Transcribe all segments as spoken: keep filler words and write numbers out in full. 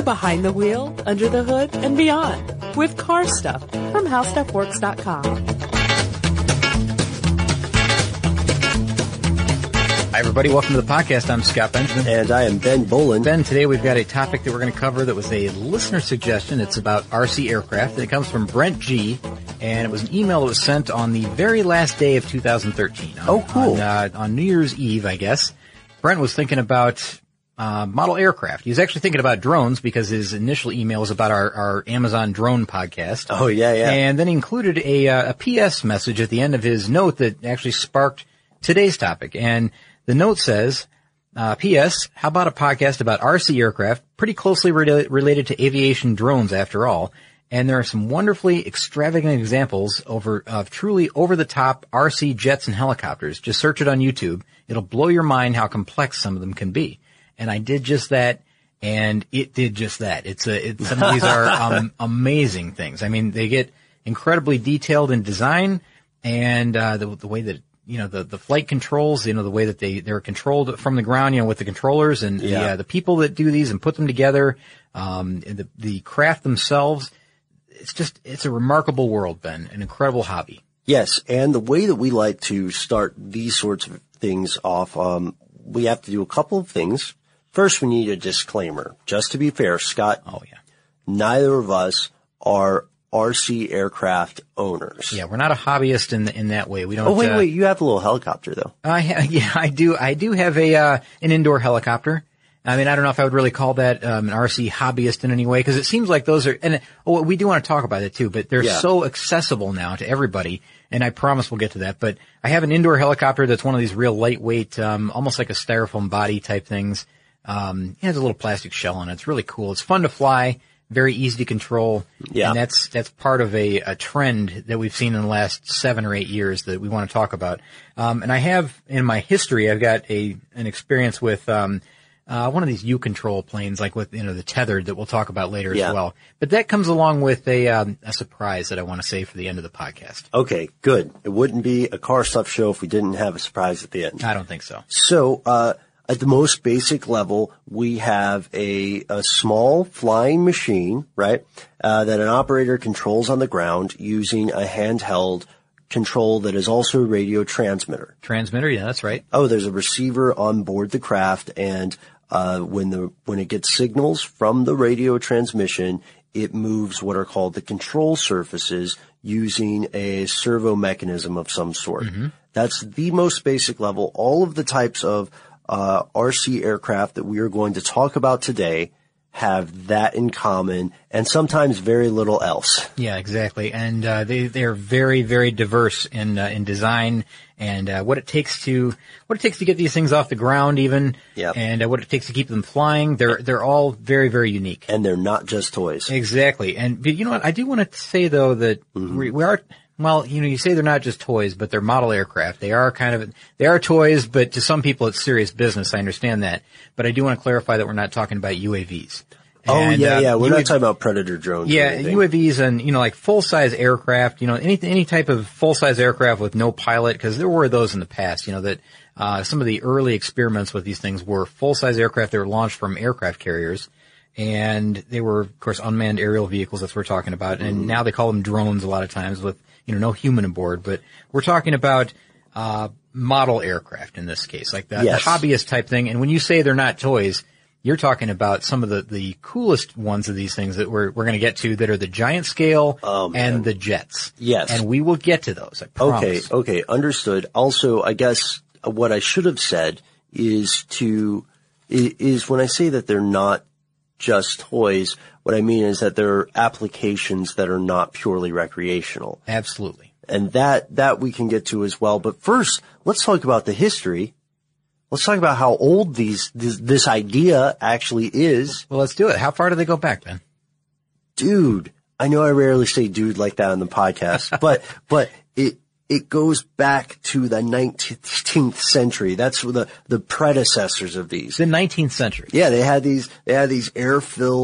behind the wheel, under the hood, and beyond with Car Stuff from how stuff works dot com. Hi, everybody. Welcome to the podcast. I'm Scott Benjamin. And I am Ben Bolin. Ben, today we've got a topic that we're going to cover that was a listener suggestion. It's about R C aircraft, and it comes from Brent G., and it was an email that was sent on the very last day of two thousand thirteen. On, oh, cool. On, uh, on New Year's Eve, I guess. Brent was thinking about uh model aircraft. He was actually thinking about drones because his initial email was about our, our Amazon drone podcast. Oh, yeah, yeah. And then he included a, uh, a P S message at the end of his note that actually sparked today's topic. And the note says, uh, P S, how about a podcast about R C aircraft, pretty closely re- related to aviation drones after all. And there are some wonderfully extravagant examples over, of truly over-the-top R C jets and helicopters. Just search it on YouTube. It'll blow your mind how complex some of them can be. And I did just that, and it did just that. It's a, it, some of these are um, amazing things. I mean, they get incredibly detailed in design, and uh, the, the way that you know, the, the flight controls, you know, the way that they, they're controlled from the ground, you know, with the controllers and yeah. the, uh, the people that do these and put them together, um, the, the craft themselves. It's just, it's a remarkable world, Ben, an incredible hobby. Yes. And the way that we like to start these sorts of things off, um, we have to do a couple of things. First, we need a disclaimer. Just to be fair, Scott. Oh, yeah. Neither of us are R C aircraft owners. Yeah, we're not a hobbyist in in that way. We don't. Oh wait, uh, wait, you have a little helicopter though. I ha- yeah, I do. I do have a uh, an indoor helicopter. I mean, I don't know if I would really call that um, an R C hobbyist in any way, because it seems like those are. And oh, we do want to talk about it too, but they're yeah. so accessible now to everybody. And I promise we'll get to that. But I have an indoor helicopter that's one of these real lightweight, um, almost like a styrofoam body type things. Um, it has a little plastic shell on it. It's really cool. It's fun to fly. Very easy to control. Yeah. And that's, that's part of a, a trend that we've seen in the last seven or eight years that we want to talk about. Um, and I have in my history, I've got a, an experience with, um, uh, one of these U-control planes, like with, you know, the tethered that we'll talk about later yeah. as well. But that comes along with a, um, a surprise that I want to save for the end of the podcast. Okay, good. It wouldn't be a car stuff show if we didn't have a surprise at the end. I don't think so. So, uh, at the most basic level, we have a, a small flying machine, right, uh, that an operator controls on the ground using a handheld control that is also a radio transmitter. Transmitter, yeah, that's right. Oh, there's a receiver on board the craft, and uh when the when it gets signals from the radio transmission, it moves what are called the control surfaces using a servo mechanism of some sort. Mm-hmm. That's the most basic level. All of the types of Uh, R C aircraft that we are going to talk about today have that in common, and sometimes very little else. Yeah, exactly. And uh, they they're very very diverse in uh, in design and uh, what it takes to what it takes to get these things off the ground, even, yep. and uh, what it takes to keep them flying. They're they're all very very unique, and they're not just toys. Exactly. And but you know what? I do want to say though that mm-hmm. we, we are. Well, you know, you say they're not just toys, but they're model aircraft. They are kind of, they are toys, but to some people it's serious business. I understand that. But I do want to clarify that we're not talking about U A Vs. Oh, and, yeah, uh, yeah. We're U A V- not talking about Predator drones. Yeah, U A Vs and, you know, like full-size aircraft, you know, any, any type of full-size aircraft with no pilot, because there were those in the past, you know, that, uh, some of the early experiments with these things were full-size aircraft that were launched from aircraft carriers. And they were, of course, unmanned aerial vehicles. That's what we're talking about. And mm-hmm. now they call them drones a lot of times with, you know, no human aboard. But we're talking about uh model aircraft in this case, like the, yes. the hobbyist type thing. And when you say they're not toys, you're talking about some of the, the coolest ones of these things that we're we're going to get to that are the giant scale oh, and the jets. Yes. And we will get to those, I promise. Okay, okay, understood. Also, I guess what I should have said is to is when I say that they're not just toys, what I mean is that there are applications that are not purely recreational. Absolutely. And that, that we can get to as well. But first, let's talk about the history. Let's talk about how old these, this, this idea actually is. Well, let's do it. How far do they go back, Ben? Dude, I know I rarely say dude like that on the podcast, but, but it, it goes back to the nineteenth century. That's the, the predecessors of these. The nineteenth century. Yeah, they had these, they had these air-filled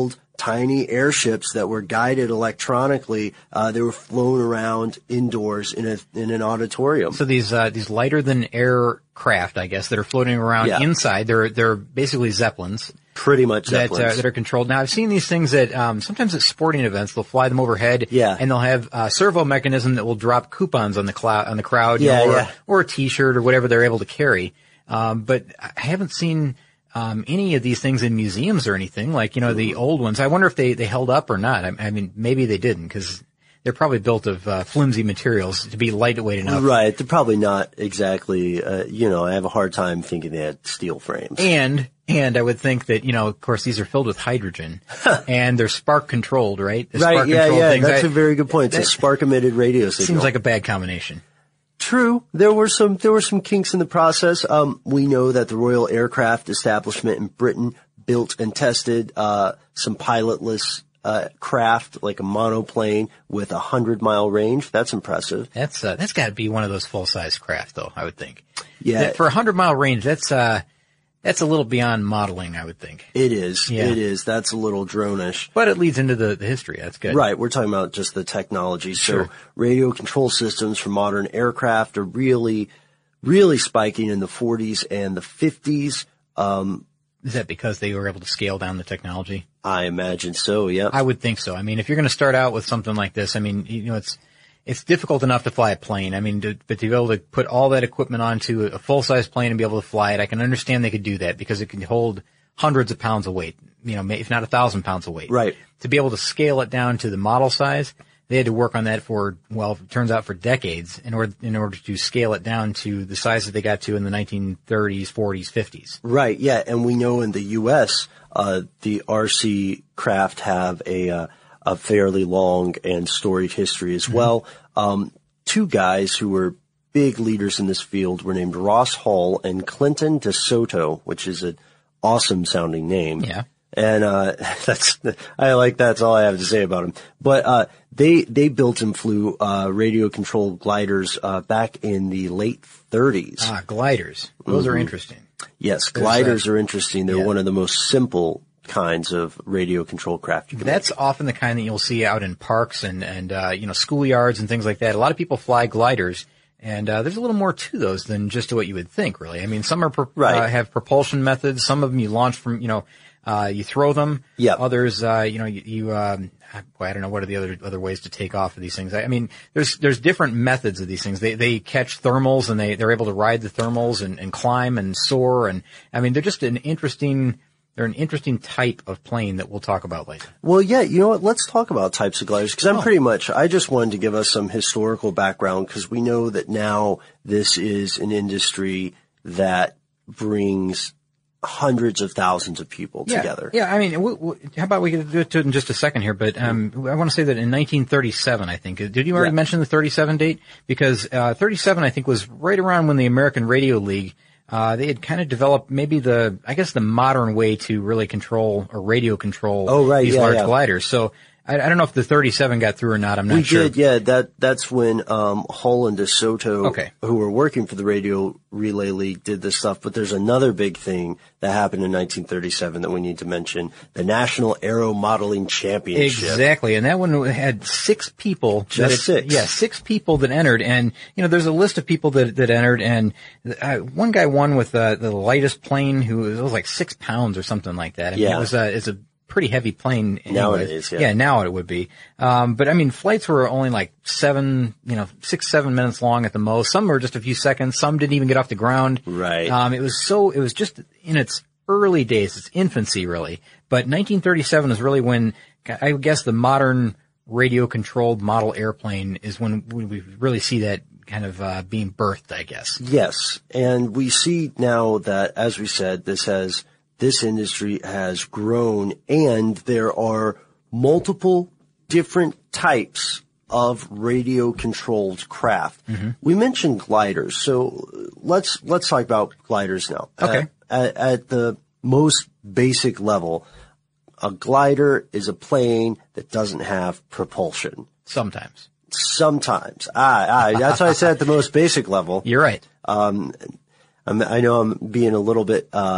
tiny airships that were guided electronically. Uh, they were flown around indoors in a in an auditorium. So these uh, these lighter than air craft, I guess, that are floating around Yeah. inside, they're they're basically zeppelins. Pretty much That, zeppelins. uh, that are controlled. Now, I've seen these things at, um, sometimes at sporting events, they'll fly them overhead. Yeah. And they'll have a servo mechanism that will drop coupons on the cloud, on the crowd. you Yeah, know, or, yeah. or a t-shirt or whatever they're able to carry. Um, but I haven't seen, um, any of these things in museums or anything, like, you know, the old ones. I wonder if they, they held up or not. I, I mean, maybe they didn't, because they're probably built of, uh, flimsy materials to be lightweight enough. Right. They're probably not exactly, uh, you know, I have a hard time thinking they had steel frames. And, and I would think that, you know, of course, these are filled with hydrogen and they're spark controlled, right? The Right, spark yeah, controlled yeah, things. that's I- a very good point. It's a that spark-emitted radio signal. Seems like a bad combination. True. There were some, there were some kinks in the process. Um, we know that the Royal Aircraft Establishment in Britain built and tested, uh, some pilotless, uh, craft, like a monoplane with a hundred mile range. That's impressive. That's, uh, that's gotta be one of those full-size craft, though, I would think. Yeah. That for a hundred mile range, that's, uh, that's a little beyond modeling, I would think. It is. Yeah. It is. That's a little drone-ish. But it leads into the, the history. That's good. Right. We're talking about just the technology. Sure. So radio control systems for modern aircraft are really, really spiking in the forties and the fifties. Um, Is that because they were able to scale down the technology? I imagine so. Yeah. I would think so. I mean, if you're going to start out with something like this, I mean, you know, it's, it's difficult enough to fly a plane. I mean, to, but to be able to put all that equipment onto a full-size plane and be able to fly it, I can understand they could do that because it can hold hundreds of pounds of weight, you know, if not a thousand pounds of weight. Right. To be able to scale it down to the model size, they had to work on that for, well, it turns out for decades in order, in order to scale it down to the size that they got to in the nineteen thirties, forties, fifties. Right. Yeah. And we know in the U S, uh, the R C craft have a, uh, a fairly long and storied history as well. Um, two guys who were big leaders in this field were named Ross Hall and Clinton DeSoto, which is an awesome sounding name. Yeah. And, uh, that's, I like, that's all I have to say about them. But, uh, they, they built and flew, uh, radio controlled gliders, uh, back in the late thirties. Ah, gliders. Those are interesting. Yes, There's, gliders uh, are interesting. They're yeah. one of the most simple kinds of radio control craft you can That's often the kind that you'll see out in parks and, and, uh, you know, schoolyards and things like that. A lot of people fly gliders, and, uh, there's a little more to those than just what you would think, really. I mean, some are, pro- Right. uh, have propulsion methods. Some of them you launch from, you know, uh, you throw them. Yep. Others, uh, you know, you, you um, boy, I don't know what are the other, other ways to take off of these things. I, I mean, there's, there's different methods of these things. They, they catch thermals and they, they're able to ride the thermals and, and climb and soar. And, I mean, they're just an interesting, They're an interesting type of plane that we'll talk about later. Well, yeah, you know what? Let's talk about types of gliders because I'm Oh. pretty much, I just wanted to give us some historical background because we know that now this is an industry that brings hundreds of thousands of people Yeah, together. Yeah, I mean, we, we, how about we get to it in just a second here? But um, I want to say that in nineteen thirty-seven, I think, did you already Yeah. mention the thirty-seven date? Because uh, thirty-seven, I think, was right around when the American Radio League, uh, they had kind of developed maybe the, I guess, the modern way to really control or radio control Oh, right, these yeah, large yeah. gliders. So I, I don't know if the thirty-seven got through or not. I'm not We sure. did, yeah. That that's when um Hull and DeSoto, Okay. who were working for the Radio Relay League, did this stuff. But there's another big thing that happened in nineteen thirty-seven that we need to mention: the National Aero Modeling Championship. Exactly, and that one had six people. Just that it- six. Yeah, six people that entered, and you know, there's a list of people that that entered, and uh, one guy won with uh, the lightest plane, who was, it was like six pounds or something like that. I mean, Yeah. it was a it's a pretty heavy plane. Now it anyway. is, yeah. Yeah, now it would be. Um, but I mean, flights were only like seven, you know, six, seven minutes long at the most. Some were just a few seconds. Some didn't even get off the ground. Right. Um, it was so, it was just in its early days, its infancy really. But nineteen thirty-seven is really when, I guess, the modern radio-controlled model airplane is when we really see that kind of uh, being birthed, I guess. Yes, and we see now that, as we said, this has this industry has grown, and there are multiple different types of radio-controlled craft. Mm-hmm. We mentioned gliders, so let's let's talk about gliders now. Okay. At, at, at the most basic level, a glider is a plane that doesn't have propulsion. Sometimes. Sometimes. Ah, ah, that's why I said at the most basic level. You're right. Um, I'm, I know I'm being a little bit, uh,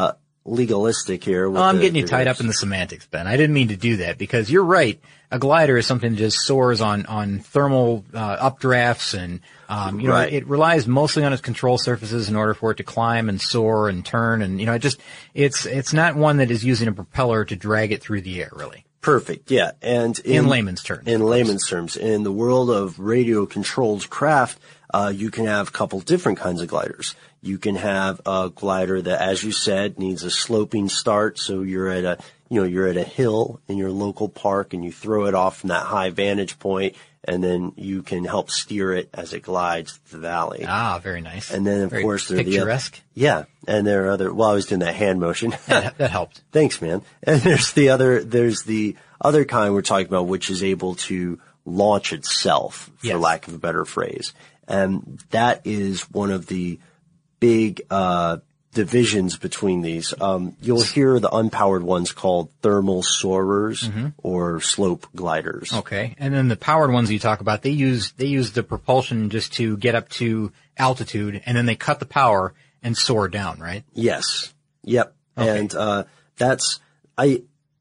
legalistic here. Well, I'm the, getting you tied up in the semantics, Ben. I didn't mean to do that because you're right. A glider is something that just soars on, on thermal, uh, updrafts and, um, you know, right. it, it relies mostly on its control surfaces in order for it to climb and soar and turn. And, you know, it just, it's, it's not one that is using a propeller to drag it through the air, really. Perfect. Yeah. And in, in layman's terms. In layman's terms. In the world of radio controlled craft, uh, you can have a couple different kinds of gliders. You can have a glider that, as you said, needs a sloping start. So you're at a, you know, you're at a hill in your local park and you throw it off from that high vantage point and then you can help steer it as it glides through the valley. Ah, very nice. And then of very course there are picturesque. the other, yeah. And there are other, well, I was doing that hand motion. that, that helped. Thanks, man. And there's the other, there's the other kind we're talking about, which is able to launch itself, for yes. lack of a better phrase. And that is one of the big, uh, divisions between these. Um, you'll hear the unpowered ones called thermal soarers mm-hmm. or slope gliders. Okay. And then the powered ones you talk about, they use, they use the propulsion just to get up to altitude and then they cut the power and soar down, right? Yes. Yep. Okay. And, uh, that's, I,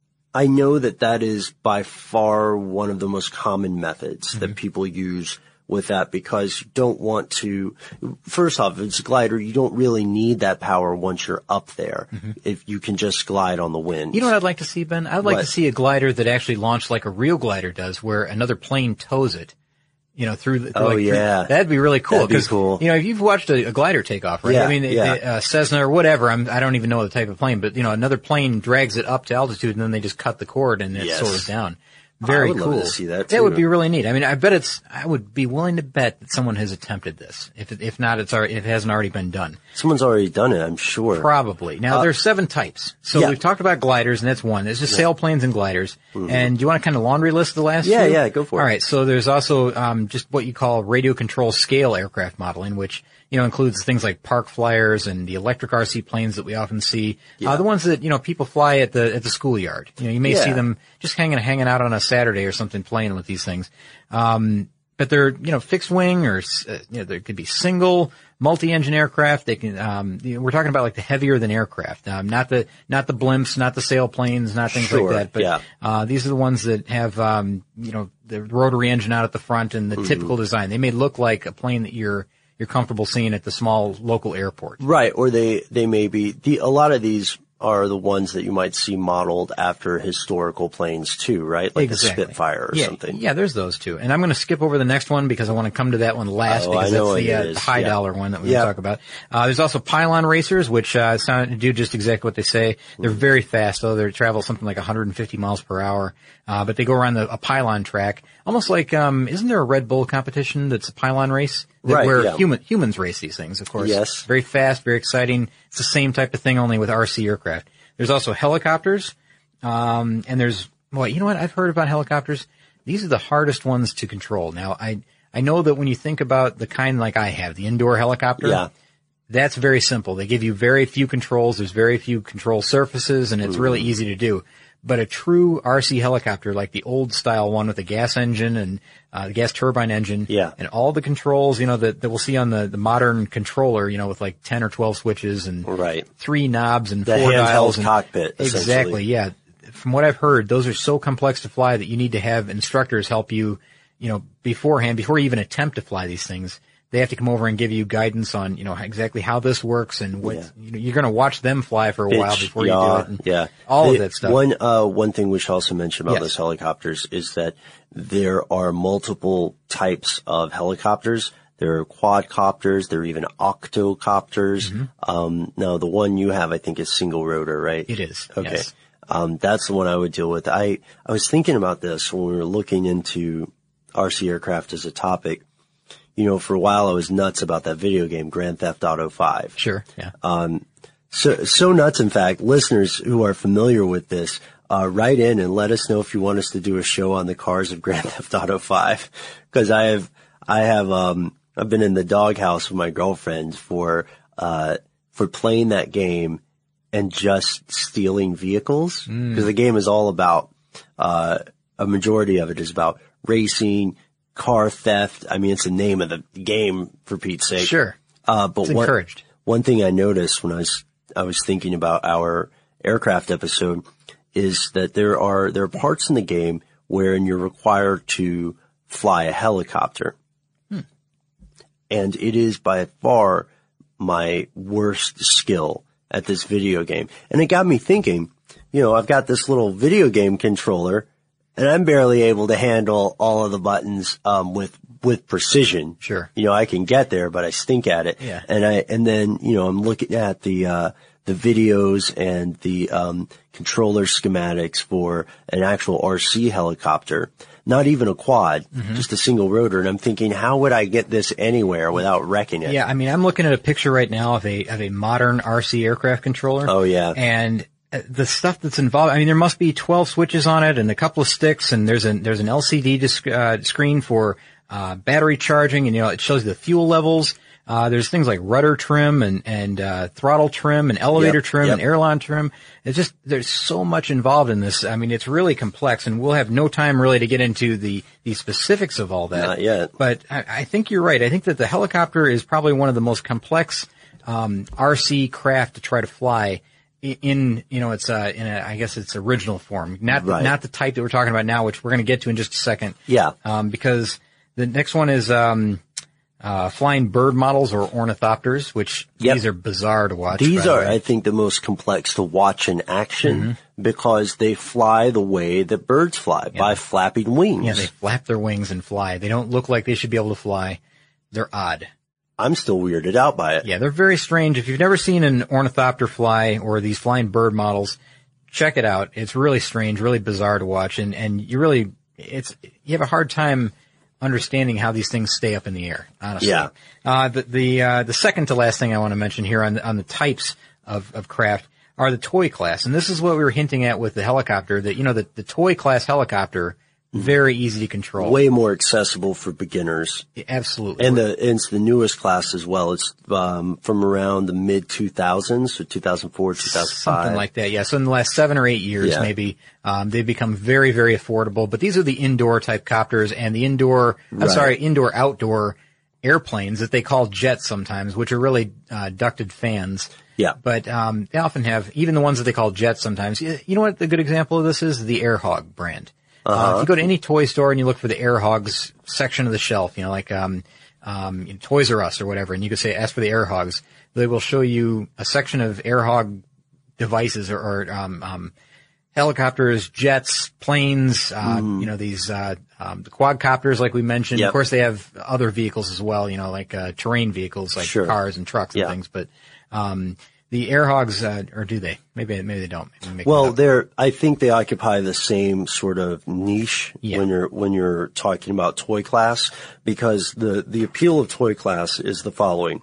I know that that is by far one of the most common methods mm-hmm. that people use with that because you don't want to, first off, if it's a glider, you don't really need that power once you're up there. Mm-hmm. If you can just glide on the wind. You know what I'd like to see, Ben? I'd like what? to see a glider that actually launched like a real glider does where another plane tows it. You know, through the, through oh like, yeah, through, that'd be really cool. That'd be cool. You know, if you've watched a, a glider take off, right? Yeah, I mean, yeah. it, uh, Cessna or whatever. I'm, I don't even know the type of plane, but you know, another plane drags it up to altitude, and then they just cut the cord, and it yes. soars down. Very I would cool. love to see that too. That would be really neat. I mean, I bet it's. I would be willing to bet that someone has attempted this. If it, if not, it's already, if it hasn't already been done. Someone's already done it, I'm sure. Probably. Now, uh, there's seven types. So yeah. we've talked about gliders, and that's one. There's just yeah. sailplanes and gliders. Mm-hmm. And do you want to kind of laundry list the last Yeah, few? yeah, go for it. All right. So there's also um, just what you call radio control scale aircraft modeling, which you know includes things like park flyers and the electric R C planes that we often see. Yeah. Uh, the ones that you know people fly at the at the schoolyard. You know, you may yeah. see them just hanging hanging out on a Saturday or something playing with these things. Um, but they're, you know, fixed wing or, uh, you know, there could be single, multi-engine aircraft. They can, um, you know, we're talking about like the heavier than aircraft, um, not the, not the blimps, not the sailplanes, not things sure, like that. But, yeah. uh, these are the ones that have, um, you know, the rotary engine out at the front and the mm-hmm. typical design. They may look like a plane that you're, you're comfortable seeing at the small local airport. Right. Or they, they may be, the, a lot of these are the ones that you might see modeled after historical planes too, right? Like exactly. a Spitfire or yeah, something. Yeah, there's those too. And I'm going to skip over the next one because I want to come to that one last oh, because I know that's the uh, is. high yeah. dollar one that we yeah. talk about. Uh, there's also pylon racers, which uh, sound, do just exactly what they say. They're mm-hmm. very fast, though. They travel something like one hundred fifty miles per hour. Uh, but they go around the, a pylon track, almost like, um, isn't there a Red Bull competition that's a pylon race? That right, where yeah. human, humans race these things, of course. Yes. Very fast, very exciting. It's the same type of thing, only with R C aircraft. There's also helicopters, um, and there's, well, you know what? I've heard about helicopters. These are the hardest ones to control. Now, I, I know that when you think about the kind like I have, the indoor helicopter, yeah. that's very simple. They give you very few controls. There's very few control surfaces, and it's mm. really easy to do. But a true R C helicopter, like the old style one with the gas engine and uh, the gas turbine engine, yeah. and all the controls, you know, that, that we'll see on the, the modern controller, you know, with like ten or twelve switches and right. three knobs and the four dials. And cockpit, exactly, yeah. From what I've heard, those are so complex to fly that you need to have instructors help you, you know, beforehand, before you even attempt to fly these things. They have to come over and give you guidance on, you know, exactly how this works and what, yeah. you know, you're going to watch them fly for a Pitch, while before yaw, you do it. And yeah. all the, of that stuff. One, uh, one thing we should also mention about yes. those helicopters is that there are multiple types of helicopters. There are quadcopters. There are even octocopters. Mm-hmm. Um, now the one you have, I think, is single rotor, right? It is. Okay. Yes. Um, that's the one I would deal with. I, I was thinking about this when we were looking into R C aircraft as a topic. You know, for a while I was nuts about that video game, Grand Theft Auto five. Sure, yeah. Um, so, so nuts, in fact, listeners who are familiar with this, uh, write in and let us know if you want us to do a show on the cars of Grand Theft Auto five. Cause I have, I have, um, I've been in the doghouse with my girlfriend for, uh, for playing that game and just stealing vehicles. Mm. Cause the game is all about, uh, a majority of it is about racing, car theft. I mean, it's the name of the game, for Pete's sake. Sure. Uh, but it's one, encouraged. One thing I noticed when I was I was thinking about our aircraft episode is that there are, there are parts in the game wherein you're required to fly a helicopter. Hmm. And it is by far my worst skill at this video game. And it got me thinking, you know, I've got this little video game controller and I'm barely able to handle all of the buttons, um, with, with precision. Sure. You know, I can get there, but I stink at it. Yeah. And I, and then, you know, I'm looking at the, uh, the videos and the, um, controller schematics for an actual R C helicopter. Not even a quad, mm-hmm. just a single rotor. And I'm thinking, how would I get this anywhere without wrecking it? Yeah. I mean, I'm looking at a picture right now of a, of a modern R C aircraft controller. Oh, yeah. And the stuff that's involved, I mean, there must be twelve switches on it and a couple of sticks, and there's an, there's an L C D disc, uh, screen for, uh, battery charging, and, you know, it shows you the fuel levels. Uh, there's things like rudder trim and, and, uh, throttle trim and elevator yep, trim yep. and airline trim. It's just, there's so much involved in this. I mean, it's really complex, and we'll have no time really to get into the, the specifics of all that. Not yet. But I, I think you're right. I think that the helicopter is probably one of the most complex, um, R C craft to try to fly in, you know, it's, uh, in a, I guess it's original form. Not, right. not the type that we're talking about now, which we're going to get to in just a second. Yeah. Um, because the next one is, um, Uh, flying bird models or ornithopters, which yep. these are bizarre to watch. These are, the I think, the most complex to watch in action mm-hmm. because they fly the way that birds fly, yeah. by flapping wings. Yeah, they flap their wings and fly. They don't look like they should be able to fly. They're odd. I'm still weirded out by it. Yeah, they're very strange. If you've never seen an ornithopter fly or these flying bird models, check it out. It's really strange, really bizarre to watch, and, and you really, it's, you have a hard time understanding how these things stay up in the air, honestly. Yeah. Uh, the, the, uh, the second to last thing I want to mention here on, on the types of, of craft are the toy class. And this is what we were hinting at with the helicopter, that, you know, the, the toy class helicopter, very easy to control. Way more accessible for beginners. Yeah, absolutely. And the, and it's the newest class as well. It's, um, from around the mid two thousands, so two thousand four, two thousand five. Something like that, yeah. So in the last seven or eight years, yeah. maybe, um, they've become very, very affordable. But these are the indoor type copters and the indoor, right. I'm sorry, indoor outdoor airplanes that they call jets sometimes, which are really, uh, ducted fans. Yeah. But, um, they often have, even the ones that they call jets sometimes. You know what the good example of this is? The Air Hog brand. Uh-huh. Uh, if you go to any toy store and you look for the Air Hogs section of the shelf, you know, like, um, um, Toys R Us or whatever, and you could say, ask for the Air Hogs, they will show you a section of Air Hog devices or, or um, um, helicopters, jets, planes, uh, mm. you know, these, uh, um, the quadcopters, like we mentioned. Yep. Of course, they have other vehicles as well, you know, like, uh, terrain vehicles, like sure. cars and trucks and yeah. things, but, um, the Air Hogs, uh, or do they? Maybe, maybe they don't. Maybe well, they're, I think they occupy the same sort of niche yeah. when you're, when you're talking about toy class, because the, the appeal of toy class is the following.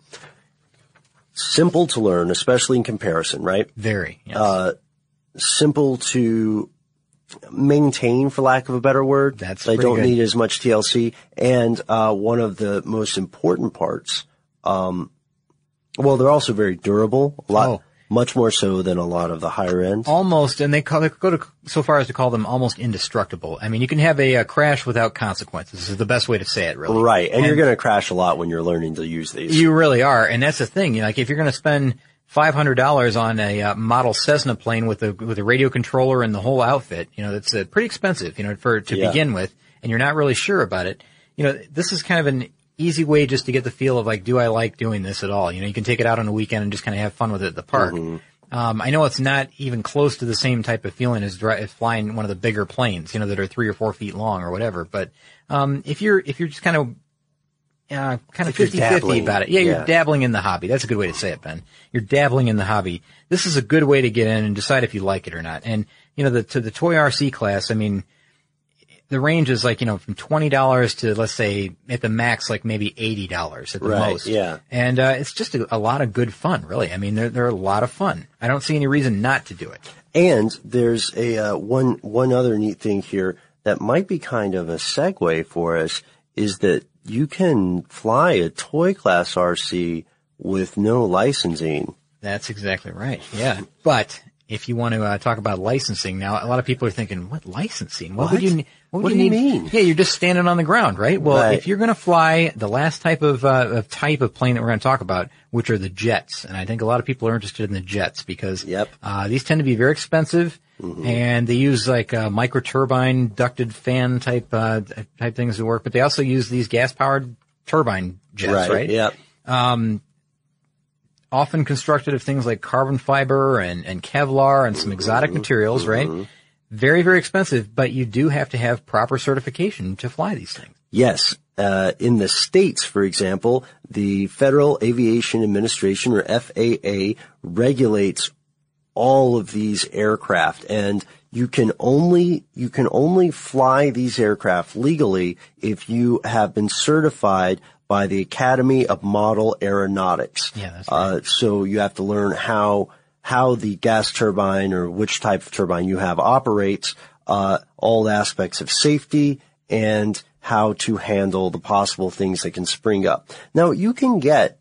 Simple to learn, especially in comparison, right? Very, yes. Uh, simple to maintain, for lack of a better word. That's They don't good. need as much T L C. And, uh, one of the most important parts, um, well, they're also very durable, a lot, oh. much more so than a lot of the higher end. Almost, and they, call, they go to so far as to call them almost indestructible. I mean, you can have a, a crash without consequences. This is the best way to say it, really. Right, and, and you're going to crash a lot when you're learning to use these. You really are, and that's the thing. You know, like if you're going to spend five hundred dollars on a uh, model Cessna plane with a with a radio controller and the whole outfit, you know, that's uh, pretty expensive, you know, for to yeah. begin with, and you're not really sure about it. You know, this is kind of an easy way just to get the feel of like, do I like doing this at all? You know, you can take it out on a weekend and just kind of have fun with it at the park. Mm-hmm. Um, I know it's not even close to the same type of feeling as, dri- as flying one of the bigger planes, you know, that are three or four feet long or whatever. But, um, if you're, if you're just kind of, uh, kind of fifty-fifty about it. Yeah, you're yeah. dabbling in the hobby. That's a good way to say it, Ben. You're dabbling in the hobby. This is a good way to get in and decide if you like it or not. And, you know, the, to the toy R C class, I mean, the range is like, you know, from twenty dollars to, let's say, at the max, like maybe eighty dollars at the right, most. yeah. And, uh, it's just a, a lot of good fun, really. I mean, they're, they're a lot of fun. I don't see any reason not to do it. And there's a, uh, one, one other neat thing here that might be kind of a segue for us is that you can fly a toy class R C with no licensing. That's exactly right. Yeah. But if you want to uh, talk about licensing. Now, a lot of people are thinking, what licensing? What, What? would you, what would What you do you need? mean? Yeah, you're just standing on the ground, right? Well, Right. if you're going to fly the last type of, uh, of type of plane that we're going to talk about, which are the jets, and I think a lot of people are interested in the jets because Yep. uh, these tend to be very expensive, mm-hmm. and they use like uh, microturbine ducted fan type uh, type things to work, but they also use these gas powered turbine jets, right? Right. Yeah. Often constructed of things like carbon fiber and, and Kevlar and some exotic Mm-hmm. materials, right? Very, very expensive, but you do have to have proper certification to fly these things. Yes. Uh, in the States, for example, the Federal Aviation Administration, or F A A, regulates all of these aircraft, and you can only, you can only fly these aircraft legally if you have been certified by the Academy of Model Aeronautics. Yeah, that's right. Uh, so you have to learn how, how the gas turbine or which type of turbine you have operates, uh, all aspects of safety and how to handle the possible things that can spring up. Now, you can get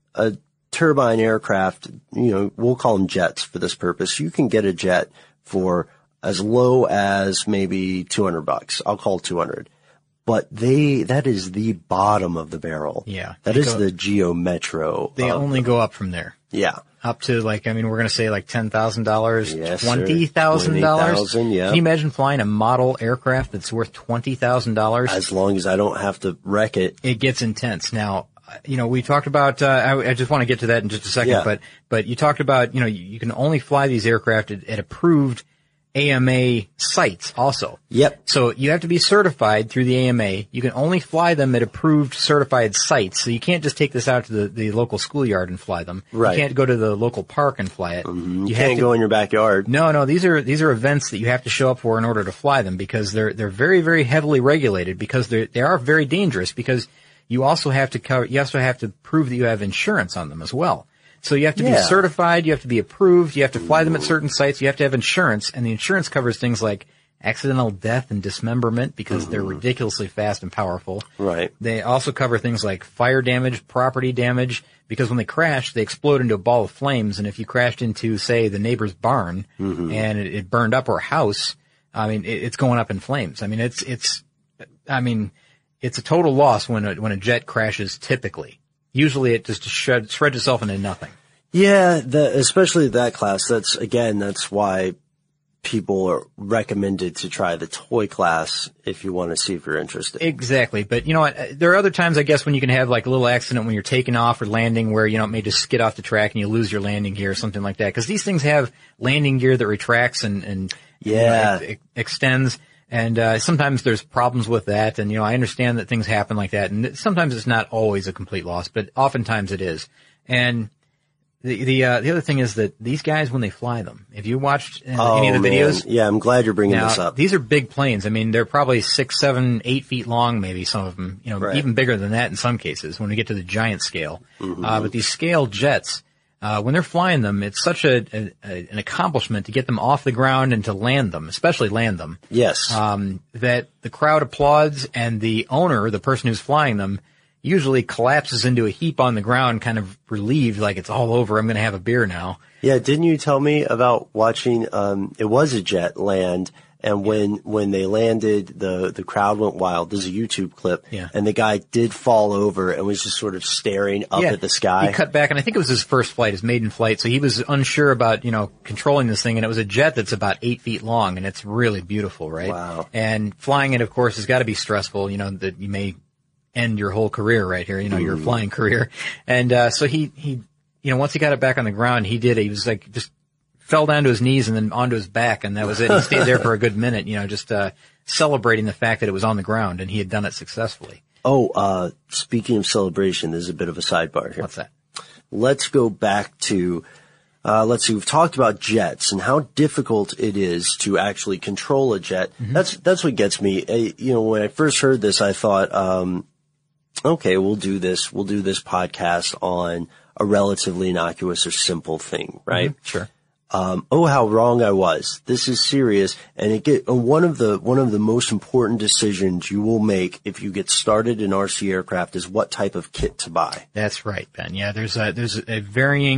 a turbine aircraft, you know, we'll call them jets for this purpose. You can get a jet for as low as maybe two hundred bucks. I'll call it two hundred. But they, that is the bottom of the barrel. Yeah. That They is go- the Geo Metro. They of- only go up from there. yeah. Up to like, I mean, we're going to say like ten thousand dollars, Yes, sir. twenty thousand dollars. twenty thousand, yeah. Can you imagine flying a model aircraft that's worth twenty thousand dollars? As long as I don't have to wreck it. It gets intense. Now, you know, we talked about, uh, I, I just want to get to that in just a second, Yeah. but, but you talked about, you know, you, you can only fly these aircraft at, at approved A M A sites also. Yep. So you have to be certified through the A M A. You can only fly them at approved certified sites. So you can't just take this out to the, the local schoolyard and fly them. Right. You can't go to the local park and fly it. You, You have can't to- go in your backyard. No, no, these are, these are events that you have to show up for in order to fly them because they're, they're very, very heavily regulated because they're, they are very dangerous because you also have to cover, you also have to prove that you have insurance on them as well. So you have to be Yeah. certified, you have to be approved, you have to fly them at certain sites, you have to have insurance, and the insurance covers things like accidental death and dismemberment because they're ridiculously fast and powerful. Right. They also cover things like fire damage, property damage, because when they crash, they explode into a ball of flames, and if you crashed into, say, the neighbor's barn and it, it burned up or house, I mean, it, it's going up in flames. I mean, it's, it's, I mean, it's a total loss when a, when a jet crashes typically. Usually it just shred, spreads itself into nothing. Yeah, the, especially that class. That's, again, that's why people are recommended to try the toy class if you want to see if you're interested. Exactly. But you know what? There are other times, I guess, when you can have like a little accident when you're taking off or landing where, you know, it may just skid off the track and you lose your landing gear or something like that. Cause these things have landing gear that retracts and, and Yeah. you know, ex- extends. And, uh, sometimes there's problems with that. And, you know, I understand that things happen like that. And sometimes it's not always a complete loss, but oftentimes it is. And the, the, uh, the other thing is that these guys, when they fly them, if you watched uh, any of the Oh, man. videos, Yeah, I'm glad you're bringing now, this up. these are big planes. I mean, they're probably six, seven, eight feet long, maybe some of them, you know, Right. even bigger than that in some cases when we get to the giant scale. Mm-hmm. Uh, but these scale jets, uh, when they're flying them, it's such a, a, a an accomplishment to get them off the ground and to land them, especially land them, Yes. um, that the crowd applauds and the owner, the person who's flying them, usually collapses into a heap on the ground, kind of relieved, like it's all over. I'm going to have a beer now. Yeah, didn't you tell me about watching, um, it was a jet land, and when, when they landed, the, the crowd went wild. There's a YouTube clip. Yeah. And the guy did fall over and was just sort of staring up Yeah, at the sky. He cut back, and I think it was his first flight, his maiden flight, so he was unsure about, you know, controlling this thing, and it was a jet that's about eight feet long, and it's really beautiful, right? Wow. And flying it, of course, has got to be stressful, you know, that you may end your whole career right here, you know, your flying career. And, uh, so he, he, you know, once he got it back on the ground, he did, he was like, just fell down to his knees and then onto his back, and that was it. He stayed there for a good minute, you know, just, uh, celebrating the fact that it was on the ground and he had done it successfully. Oh, uh, speaking of celebration, there's a bit of a sidebar here. What's that? Let's go back to, uh, let's see, we've talked about jets and how difficult it is to actually control a jet. Mm-hmm. That's, that's what gets me. Uh, you know, when I first heard this, I thought, um, okay, we'll do this, we'll do this podcast on a relatively innocuous or simple thing, right? Mm-hmm. Sure. Um, oh, how wrong I was. This is serious. And it get, uh, one of the, one of the most important decisions you will make if you get started in R C aircraft is what type of kit to buy. That's right, Ben. Yeah, there's a, there's a varying,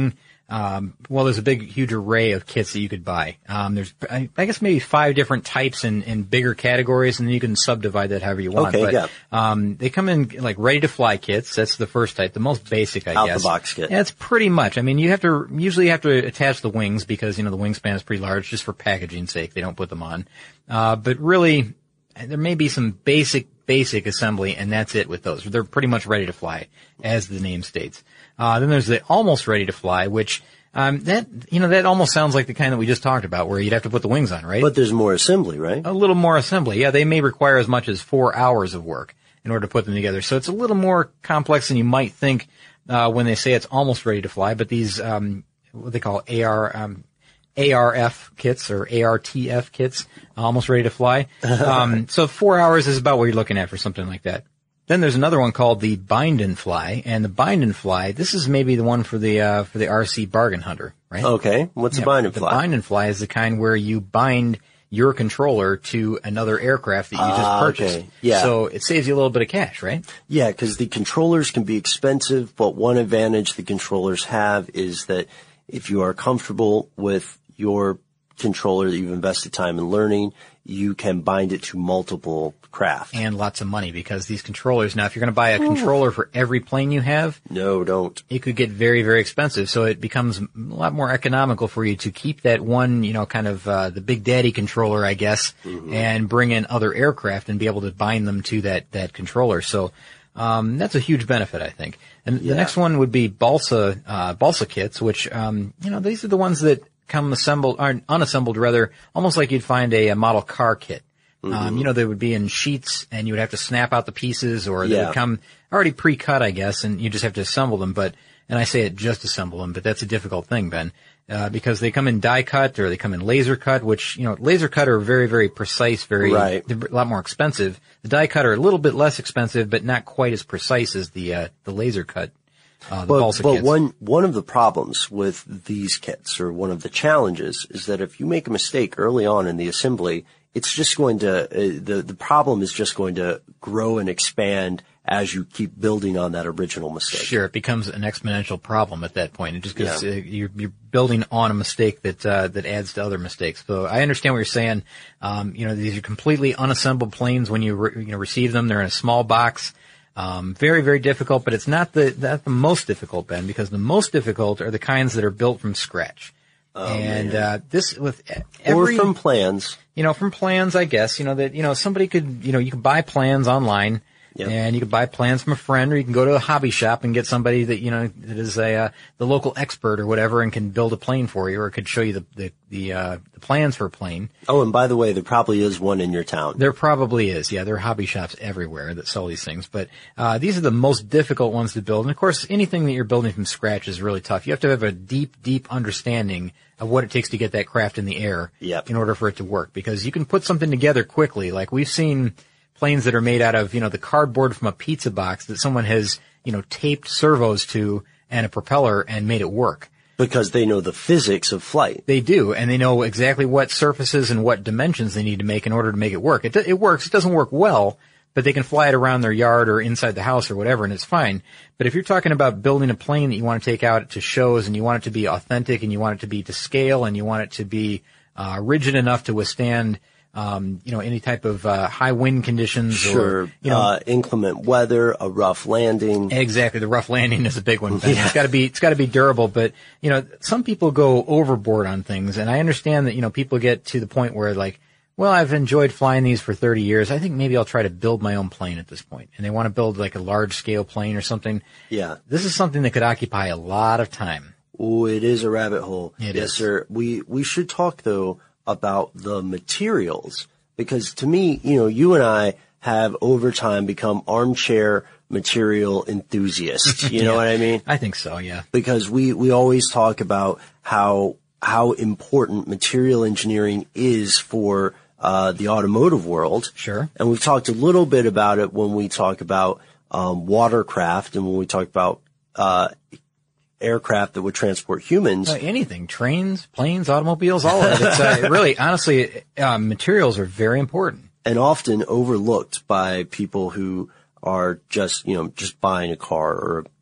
Um, well, there's a big, huge array of kits that you could buy. Um, there's, I, I guess maybe five different types in, in bigger categories, and then you can subdivide that however you want. Okay, but, yeah. um, they come in like ready-to-fly kits. That's the first type, the most basic, I Out guess. the box kit. Yeah, it's pretty much. I mean, you have to, usually you have to attach the wings because, you know, the wingspan is pretty large just for packaging's sake. They don't put them on. Uh, but really, there may be some basic, basic assembly, and that's it with those. They're pretty much ready to fly, as the name states. Uh, then there's the almost ready to fly, which, um, that, you know, that almost sounds like the kind that we just talked about, where you'd have to put the wings on, right? But there's more assembly, right? A little more assembly. Yeah, they may require as much as four hours of work in order to put them together. So it's a little more complex than you might think, uh, when they say it's almost ready to fly. But these, um, what they call A R, um, A R F kits or A R T F kits, almost ready to fly. Um, so four hours is about what you're looking at for something like that. Then there's another one called the Bind and Fly, and the Bind and Fly, this is maybe the one for the, uh, for the R C bargain hunter, right? Okay. What's Yeah, a bind and the fly? Bind and Fly is the kind where you bind your controller to another aircraft that you just Ah, purchased. okay. Yeah. So it saves you a little bit of cash, right? Yeah, because the controllers can be expensive, but one advantage the controllers have is that if you are comfortable with your controller that you've invested time in learning, you can bind it to multiple craft. And lots of money, because these controllers, now if you're going to buy a controller for every plane you have, No, don't. it could get very, very expensive. So it becomes a lot more economical for you to keep that one, you know, kind of, uh, the Big Daddy controller, I guess, mm-hmm. and bring in other aircraft and be able to bind them to that, that controller. So, um, that's a huge benefit, I think. And Yeah. the next one would be balsa, uh, balsa kits, which, um, you know, these are the ones that come assembled, or unassembled rather, almost like you'd find a, a model car kit. Mm-hmm. Um, you know, they would be in sheets and you would have to snap out the pieces, or they Yeah. would come already pre-cut, I guess, and you just have to assemble them. But, and I say it just assemble them, but that's a difficult thing, Ben, uh, because they come in die cut or they come in laser cut, which, you know, laser cut are very, very precise, very, Right. they're a lot more expensive. The die cut are a little bit less expensive, but not quite as precise as the, uh, the laser cut. Uh, the But, balsa but kits. one, one of the problems with these kits, or one of the challenges, is that if you make a mistake early on in the assembly, it's just going to, uh, the, the problem is just going to grow and expand as you keep building on that original mistake. Sure, it becomes an exponential problem at that point. It just goes, Yeah. uh, you're, you're building on a mistake that, uh, that adds to other mistakes. So I understand what you're saying. Um, you know, these are completely unassembled planes when you, re- you know, receive them. They're in a small box. Um, very, very difficult, but it's not the, not the most difficult, Ben, because the most difficult are the kinds that are built from scratch. Oh, and, man. uh, this with every, Or from plans. you know, from plans, I guess, you know, that, you know, somebody could, you know, you can buy plans online. Yep. And you can buy plans from a friend, or you can go to a hobby shop and get somebody that, you know, that is a, uh, the local expert or whatever, and can build a plane for you, or could show you the, the, the, uh, the plans for a plane. Oh, and by the way, there probably is one in your town. There probably is. Yeah, there are hobby shops everywhere that sell these things. But, uh, these are the most difficult ones to build. And of course, anything that you're building from scratch is really tough. You have to have a deep, deep understanding of what it takes to get that craft in the air. Yep. In order for it to work. Because you can put something together quickly. Like we've seen planes that are made out of, you know, the cardboard from a pizza box that someone has, you know, taped servos to and a propeller and made it work. Because they know the physics of flight. They do, and they know exactly what surfaces and what dimensions they need to make in order to make it work. It, it works. It doesn't work well, but they can fly it around their yard or inside the house or whatever, and it's fine. But if you're talking about building a plane that you want to take out to shows, and you want it to be authentic, and you want it to be to scale, and you want it to be uh rigid enough to withstand Um, you know, any type of, uh, high wind conditions Sure. or, you know, uh, inclement weather, a rough landing. exactly. The rough landing is a big one. Yeah. It's gotta be, it's gotta be durable, but, you know, some people go overboard on things, and I understand that, you know, people get to the point where like, well, I've enjoyed flying these for thirty years. I think maybe I'll try to build my own plane at this point. And they want to build like a large scale plane or something. Yeah. This is something that could occupy a lot of time. Oh, it is a rabbit hole. It yes, is. sir. We, we should talk though about the materials, because to me, you know, you and I have over time become armchair material enthusiasts. You know Yeah. what I mean? I think so, yeah. Because we, we always talk about how, how important material engineering is for, uh, the automotive world. Sure. And we've talked a little bit about it when we talk about, um, watercraft, and when we talk about, uh, aircraft that would transport humans. Uh, anything, trains, planes, automobiles, all of it. It's, uh, really, honestly, uh, materials are very important. And often overlooked by people who are just, you know, just buying a car or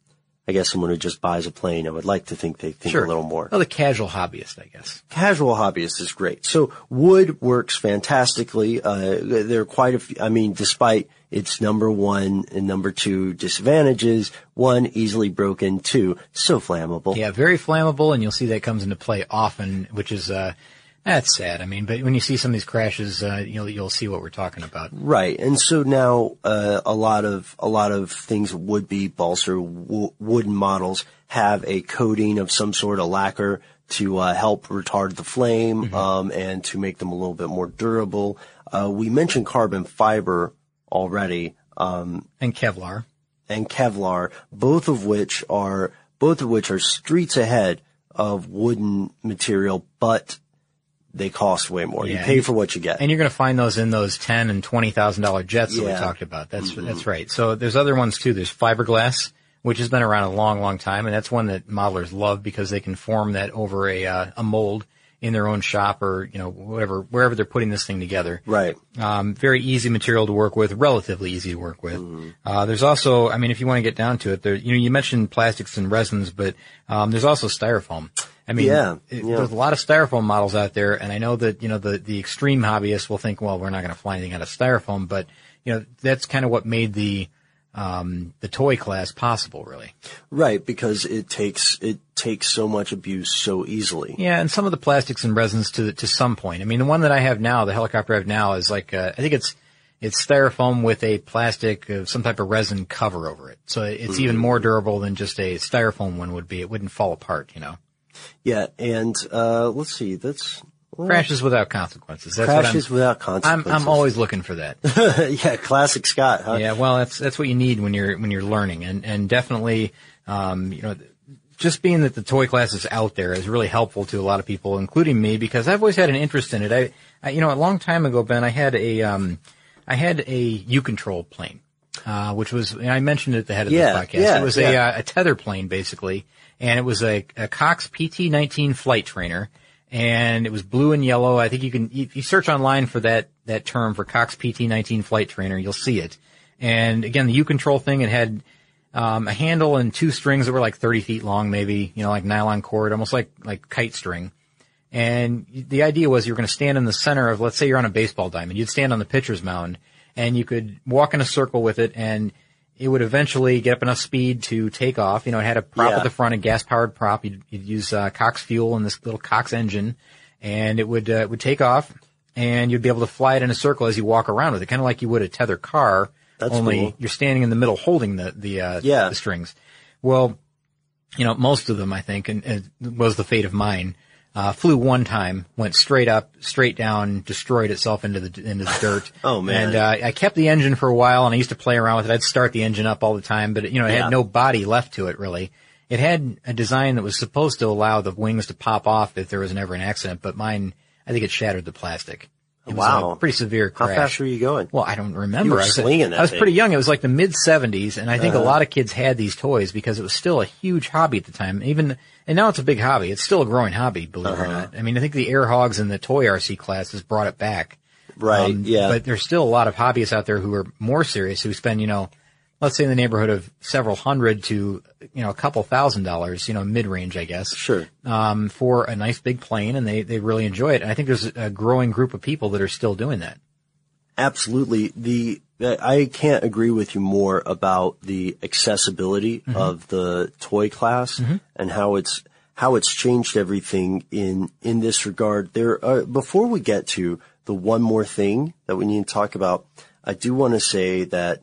I guess someone who just buys a plane, I would like to think they think Sure. a little more. Well, the casual hobbyist, I guess. Casual hobbyist is great. So wood works fantastically. Uh, there are quite a few, I mean, despite its number one and number two disadvantages, one, easily broken, two, so flammable. Yeah, very flammable, and you'll see that comes into play often, which is, uh, that's sad. I mean, but when you see some of these crashes, uh, you'll, you'll see what we're talking about. Right. And so now, uh, a lot of, a lot of things would be balsa w- wooden models have a coating of some sort of lacquer to, uh, help retard the flame, mm-hmm. um, and to make them a little bit more durable. Uh, we mentioned carbon fiber already, um, and Kevlar. And Kevlar, both of which are, both of which are streets ahead of wooden material, but they cost way more. Yeah, you pay for what you get. And you're going to find those in those ten and twenty thousand dollar jets that Yeah. we talked about. That's, Mm-hmm. that's right. So there's other ones too. There's fiberglass, which has been around a long, long time. And that's one that modelers love because they can form that over a, uh, a mold in their own shop or, you know, whatever, wherever they're putting this thing together. Right. Um, very easy material to work with, relatively easy to work with. Mm-hmm. Uh, there's also, I mean, if you want to get down to it, there, you know, you mentioned plastics and resins, but, um, there's also styrofoam. I mean, Yeah, it, yeah. there's a lot of styrofoam models out there, and I know that, you know, the, the extreme hobbyists will think, well, we're not going to fly anything out of styrofoam, but, you know, that's kind of what made the, um, the toy class possible, really. Right, because it takes, it takes so much abuse so easily. Yeah, and some of the plastics and resins to, to some point. I mean, the one that I have now, the helicopter I have now is like, uh, I think it's, it's styrofoam with a plastic, uh, some type of resin cover over it. So it's mm-hmm. even more durable than just a styrofoam one would be. It wouldn't fall apart, you know. Yeah, and uh let's see, that's well, crashes without consequences. That's crashes what I'm, without consequences. I'm, I'm always looking for that. Yeah, classic Scott, huh? Yeah, well, that's that's what you need when you're when you're learning, and and definitely, um, you know, just being that the toy class is out there is really helpful to a lot of people, including me, because I've always had an interest in it. I, I you know, a long time ago, Ben, I had a um, I had a U-Control plane, uh, which was, and I mentioned it at the head of yeah, this podcast. Yeah, it was yeah. a uh, a tether plane basically. And it was a, a Cox P T nineteen flight trainer, and it was blue and yellow. I think you can, if you search online for that, that term for Cox P T nineteen flight trainer, you'll see it. And again, the U-Control thing, it had, um, a handle and two strings that were like thirty feet long, maybe, you know, like nylon cord, almost like, like kite string. And the idea was you were going to stand in the center of, let's say you're on a baseball diamond, you'd stand on the pitcher's mound, and you could walk in a circle with it, and it would eventually get up enough speed to take off. You know, it had a prop Yeah. at the front, a gas-powered prop. You'd, you'd use uh, Cox fuel and this little Cox engine, and it would uh, it would take off, and you'd be able to fly it in a circle as you walk around with it, kind of like you would a tether car. That's only cool. You're standing in the middle holding the the, uh, Yeah. the strings. Well, you know, most of them, I think, and, and was the fate of mine. Uh, flew one time, went straight up, straight down, destroyed itself into the into the dirt. Oh, man. And uh, I kept the engine for a while, and I used to play around with it. I'd start the engine up all the time, but you know, it Yeah. had no body left to it really. It had a design that was supposed to allow the wings to pop off if there was ever an accident, but mine, I think it shattered the plastic. It was Wow. a pretty severe How crash. fast were you going? Well, I don't remember. You were I was, slinging that I was thing. pretty young. It was like the mid seventies, and I think Uh-huh. a lot of kids had these toys because it was still a huge hobby at the time. Even, and now it's a big hobby. It's still a growing hobby, believe it or Uh-huh. not. I mean, I think the Air Hogs and the Toy R C class has brought it back. Right, Um, yeah. But there's still a lot of hobbyists out there who are more serious, who spend, you know, let's say in the neighborhood of several hundred to, you know, a couple thousand dollars, you know, mid-range, I guess. Sure. Um, for a nice big plane, and they, they really enjoy it. And I think there's a growing group of people that are still doing that. Absolutely. The, I can't agree with you more about the accessibility Mm-hmm. of the toy class Mm-hmm. and how it's, how it's changed everything in, in this regard. There are, before we get to the one more thing that we need to talk about, I do want to say that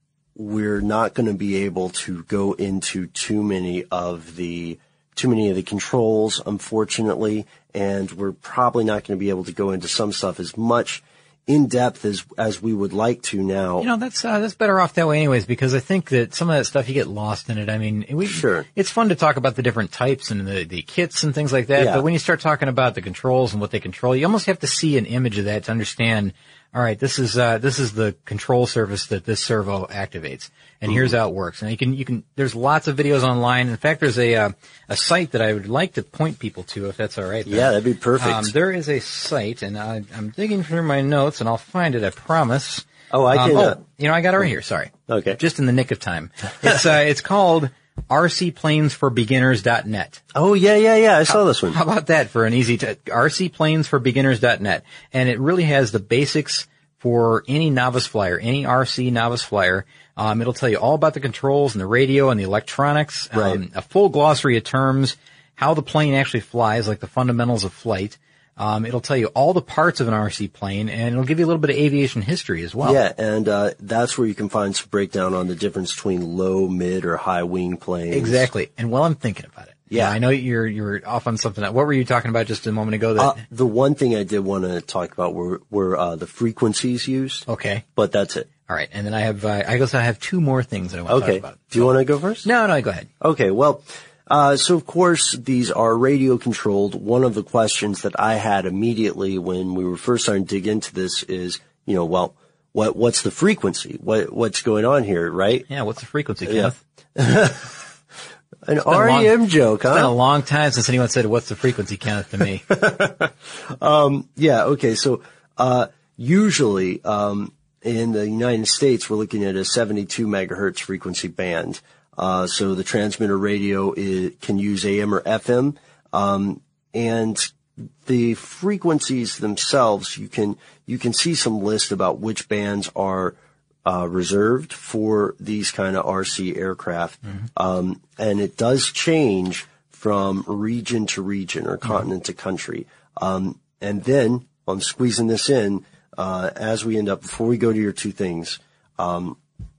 we're not going to be able to go into too many of the, too many of the controls, unfortunately, and we're probably not going to be able to go into some stuff as much in depth as as we would like to now. You know, that's uh, that's better off that way anyways, because I think that some of that stuff you get lost in it. I mean, we, Sure. it's fun to talk about the different types and the, the kits and things like that, Yeah. but when you start talking about the controls and what they control, you almost have to see an image of that to understand, all right, this is uh this is the control surface that this servo activates, and here's how it works. And you can you can there's lots of videos online. In fact, there's a uh, a site that I would like to point people to, if that's all right. Ben. Yeah, that'd be perfect. Um, there is a site, and I, I'm digging through my notes, and I'll find it. I promise. Oh, I Um, can, oh, uh, you know, I got it right here. Sorry. Okay. Just in the nick of time. It's uh, it's called R C planes for beginners dot net. Oh, yeah, yeah, yeah. I saw this one. How about that for an easy t- R C planes for beginners dot net? And it really has the basics for any novice flyer, any R C novice flyer. Um, it'll tell you all about the controls and the radio and the electronics, um, Right. a full glossary of terms, how the plane actually flies, like the fundamentals of flight. Um, it'll tell you all the parts of an R C plane, and it'll give you a little bit of aviation history as well. Yeah, and uh that's where you can find some breakdown on the difference between low, mid, or high wing planes. Exactly. And while I'm thinking about it, Yeah. now, I know you're you're off on something. What were you talking about just a moment ago? That Uh, the one thing I did want to talk about were were uh, the frequencies used. okay, But that's it. all right. And then I have uh, I guess I have two more things that I want to Okay. talk about. Do you want to go first? No, no, go ahead. Okay, well, uh, so of course these are radio controlled. One of the questions that I had immediately when we were first starting to dig into this is, you know, well, what, what's the frequency? What, what's going on here, right? Yeah, what's the frequency, Yeah. Kenneth? An been a R E M long- joke, It's been a huh? long time since anyone said, "What's the frequency, Kenneth?" to me. Yeah, okay, so, uh, usually, um, in the United States, we're looking at a seventy-two megahertz frequency band. Uh, so the transmitter radio is, can use A M or F M, um, and the frequencies themselves, you can, you can see some list about which bands are, uh, reserved for these kind of R C aircraft. Um, and it does change from region to region or continent to country. Um, and then I'm squeezing this in, uh, as we end up, before we go to your two things, um,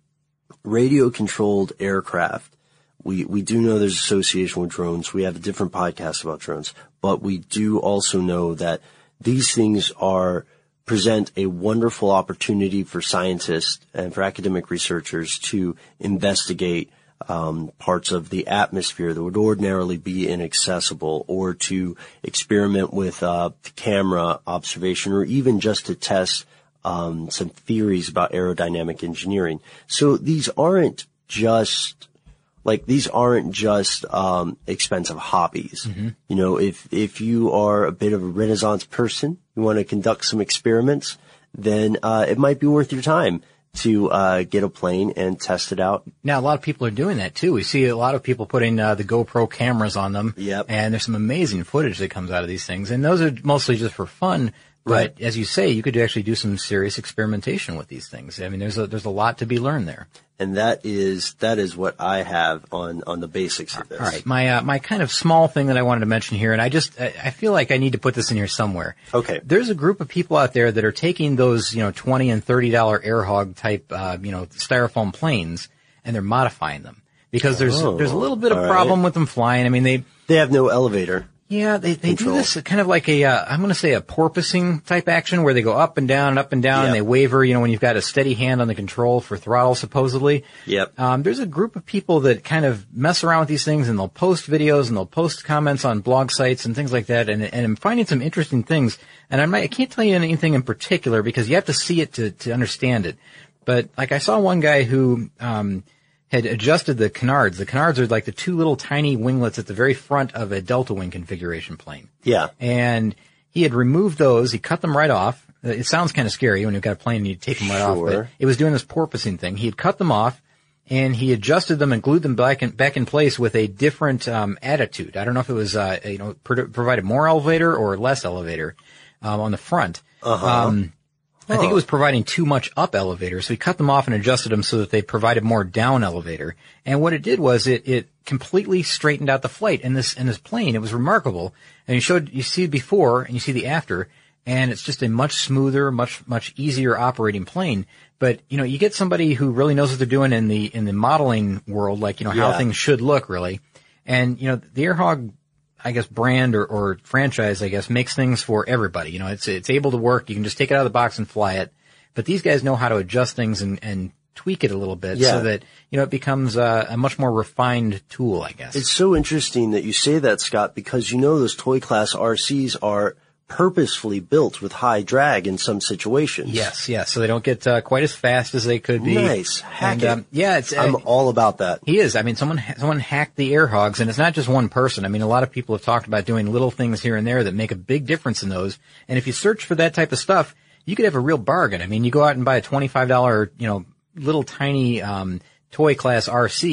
radio controlled aircraft. We, we do know there's association with drones. We have a different podcast about drones, but we do also know that these things are, present a wonderful opportunity for scientists and for academic researchers to investigate um, parts of the atmosphere that would ordinarily be inaccessible, or to experiment with uh, camera observation, or even just to test um, some theories about aerodynamic engineering. So these aren't just like these aren't just um expensive hobbies. Mm-hmm. You know, if if you are a bit of a Renaissance person, you want to conduct some experiments, then uh it might be worth your time to uh get a plane and test it out. Now, a lot of people are doing that too. We see a lot of people putting uh, the GoPro cameras on them. Yep. And there's some amazing footage that comes out of these things. And those are mostly just for fun. But Right. as you say, you could actually do some serious experimentation with these things. I mean, there's a, there's a lot to be learned there. And that is that is what I have on on the basics of this. All right. My, uh, my kind of small thing that I wanted to mention here, and I just, I, I feel like I need to put this in here somewhere. Okay. There's a group of people out there that are taking those, you know, twenty and thirty dollar air hog type, uh, you know, styrofoam planes, and they're modifying them. Because there's, Oh, there's a little bit of all right. problem with them flying. I mean, they, They have no elevator. yeah, they, they do Control. this kind of like a, uh, I'm going to say a porpoising type action where they go up and down and up and down Yep. and they waver, you know, when you've got a steady hand on the control for throttle, supposedly. Yep. Um, there's a group of people that kind of mess around with these things, and they'll post videos and they'll post comments on blog sites and things like that. And, and I'm finding some interesting things. And I might, I can't tell you anything in particular because you have to see it to, to understand it. But like I saw one guy who, um, had adjusted the canards. The canards are like the two little tiny winglets at the very front of a delta wing configuration plane. Yeah. And he had removed those. He cut them right off. It sounds kind of scary when you've got a plane and you take them right off, but Sure. it was doing this porpoising thing. He had cut them off and he adjusted them and glued them back in, back in place with a different, um, attitude. I don't know if it was, uh, you know, pro- provided more elevator or less elevator, um, on the front. Uh-huh. Um, I think it was providing too much up elevator, so he cut them off and adjusted them so that they provided more down elevator. And what it did was it, it completely straightened out the flight in this, in this plane. It was remarkable. And you showed, you see before and you see the after, and it's just a much smoother, much, much easier operating plane. But, you know, you get somebody who really knows what they're doing in the, in the modeling world, like, you know, how Yeah. things should look really. And, you know, the Airhog, I guess, brand or, or franchise, I guess, makes things for everybody. You know, it's, it's able to work. You can just take it out of the box and fly it. But these guys know how to adjust things and, and tweak it a little bit Yeah. so that, you know, it becomes a, a much more refined tool, I guess. It's so interesting that you say that, Scott, because you know those toy class R Cs are purposefully built with high drag in some situations. Yes, yes. So they don't get uh, quite as fast as they could be. Nice. Hack and, it. um, yeah, it's, I'm uh, all about that. He is. I mean, someone someone hacked the air hogs, and it's not just one person. I mean, a lot of people have talked about doing little things here and there that make a big difference in those. And if you search for that type of stuff, you could have a real bargain. I mean, you go out and buy a twenty-five dollar, you know, little tiny um toy class R C,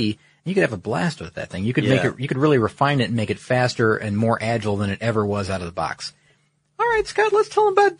You could have a blast with that thing. You could Yeah. make it, you could really refine it and make it faster and more agile than it ever was out of the box. All right, Scott, let's tell them about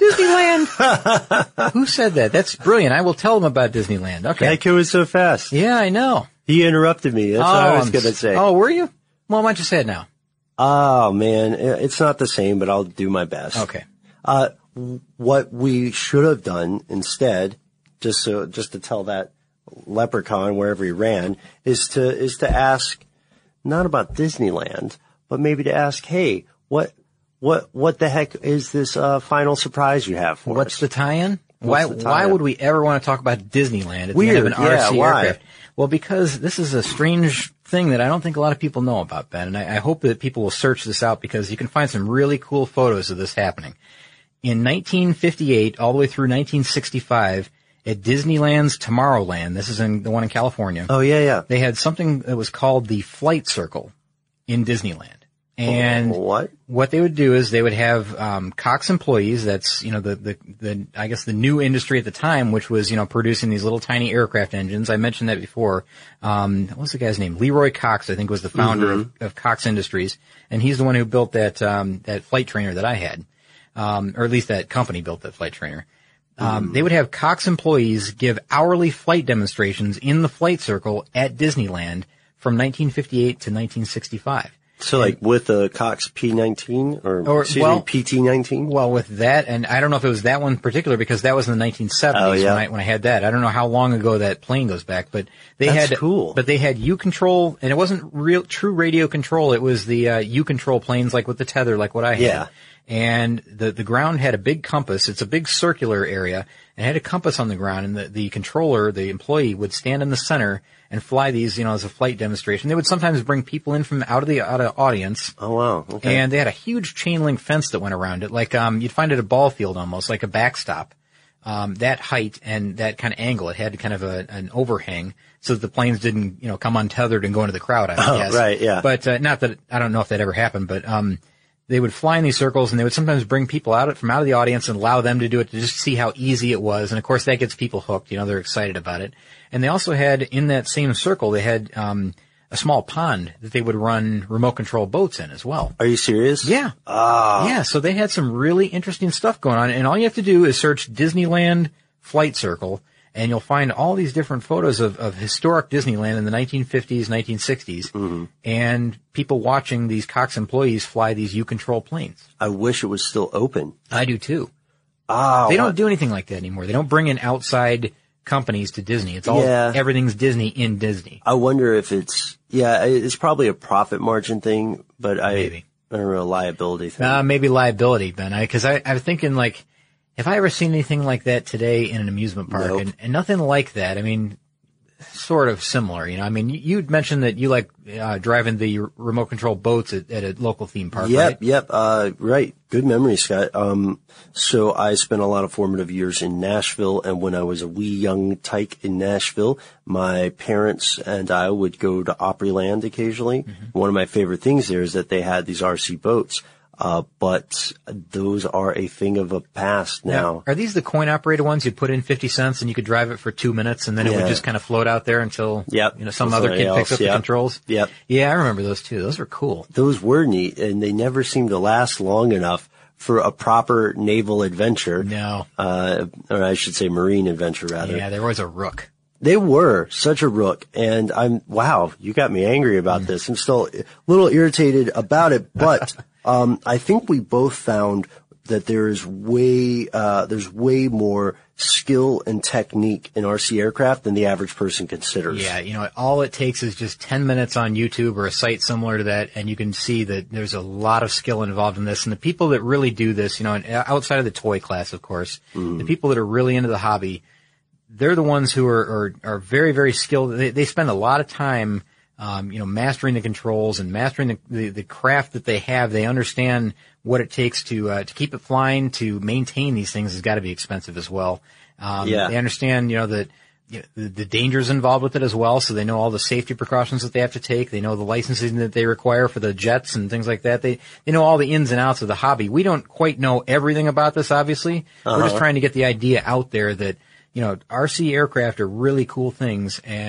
Disneyland. Who said that? That's brilliant. I will tell them about Disneyland. Okay. That kid was so fast. Yeah, I know. He interrupted me. That's oh, what I was I'm going to s- say. Oh, were you? Well, why don't you say it now? Oh, man. It's not the same, but I'll do my best. Okay. Uh, what we should have done instead, just so, just to tell that leprechaun wherever he ran, is to, is to ask, not about Disneyland, but maybe to ask, hey, what, what, what the heck is this, uh, final surprise you have for What's us? the tie-in? Why, the tie-in? why would we ever want to talk about Disneyland at Weird, the end of an yeah, R C why? aircraft? Well, because this is a strange thing that I don't think a lot of people know about, Ben, and I, I hope that people will search this out because you can find some really cool photos of this happening. In nineteen fifty-eight, all the way through nineteen sixty-five, at Disneyland's Tomorrowland, this is in the one in California, Oh, yeah, yeah. they had something that was called the Flight Circle in Disneyland. And What? what they would do is they would have um Cox employees, that's, you know, the, the, the, I guess the new industry at the time, which was, you know, producing these little tiny aircraft engines. I mentioned that before. Um, what was the guy's name? Leroy Cox, I think, was the founder of, of Cox Industries. And he's the one who built that, um, that flight trainer that I had. Um, or at least that company built that flight trainer. Um, they would have Cox employees give hourly flight demonstrations in the Flight Circle at Disneyland from nineteen fifty-eight to nineteen sixty-five. So like with a Cox P nineteen or, Or, excuse well- me, P T nineteen? Well, with that, and I don't know if it was that one in particular because that was in the nineteen seventies Oh, yeah. when I when I had that. I don't know how long ago that plane goes back, but they That's had cool. But they had U control, and it wasn't real true radio control. It was the uh, U control planes, like with the tether, like what I had. Yeah. And the the ground had a big compass. It's a big circular area, and it had a compass on the ground. And the the controller, the employee, would stand in the center and fly these, you know, as a flight demonstration. They would sometimes bring people in from out of the out of audience. Oh, wow. Okay. And they had a huge chain link fence that went around it, like um you'd find it at a ball field almost, like a backstop. Um that height and that kind of angle, it had kind of a, an overhang so that the planes didn't, you know, come untethered and go into the crowd, I Oh, guess. right, yeah. But uh, not that, I don't know if that ever happened, but um they would fly in these circles and they would sometimes bring people out from out of the audience and allow them to do it to just see how easy it was. And of course that gets people hooked, you know, they're excited about it. And they also had, in that same circle, they had um a small pond that they would run remote control boats in as well. Are you serious? Yeah. Ah. Yeah, so they had some really interesting stuff going on. And all you have to do is search Disneyland Flight Circle, and you'll find all these different photos of, of historic Disneyland in the nineteen fifties, nineteen sixties, Mm-hmm. and people watching these Cox employees fly these U-control planes. I wish it was still open. I do too. Ah. They what- don't do anything like that anymore. They don't bring in outside companies to Disney. It's all, Yeah. everything's Disney in Disney. I wonder if it's, yeah, it's probably a profit margin thing, but I, Maybe. I don't know, a liability thing. Uh, maybe liability, Ben. I, cause I, I was thinking like, have I ever seen anything like that today in an amusement park? Nope. And, and nothing like that. I mean, sort of similar, you know. I mean, you, you'd mentioned that you like uh, driving the remote control boats at, at a local theme park, Yep, right? yep, uh, right. Good memory, Scott. Um, so I spent a lot of formative years in Nashville, and when I was a wee young tyke in Nashville, my parents and I would go to Opryland occasionally. Mm-hmm. One of my favorite things there is that they had these R C boats, uh, but those are a thing of a past now. Are these the coin operated ones? You'd put in fifty cents and you could drive it for two minutes and then it would Yeah. just kind of float out there until, Yep. you know, some Until other kid somebody picks else, up the yep. controls? Yep. Yeah, I remember those too. Those were cool. Those were neat, and they never seemed to last long enough for a proper naval adventure. No. Uh, or I should say marine adventure, rather. Yeah, there was a rook. They were such a rook, and I'm, wow, you got me angry about Mm. this. I'm still a little irritated about it, but, um, I think we both found that there is way, uh, there's way more skill and technique in R C aircraft than the average person considers. Yeah, you know, all it takes is just ten minutes on YouTube or a site similar to that, and you can see that there's a lot of skill involved in this. And the people that really do this, you know, and outside of the toy class, of course, Mm. the people that are really into the hobby, they're the ones who are, are, are very, very skilled. They, they spend a lot of time, um, you know, mastering the controls and mastering the, the, the craft that they have. They understand what it takes to, uh, to keep it flying, to maintain these things has got to be expensive as well. Um, Yeah. they understand, you know, that, you know, the, the dangers involved with it as well. So they know all the safety precautions that they have to take. They know the licensing that they require for the jets and things like that. They, they know all the ins and outs of the hobby. We don't quite know everything about this, obviously. We're just trying to get the idea out there that, you know, R C aircraft are really cool things, and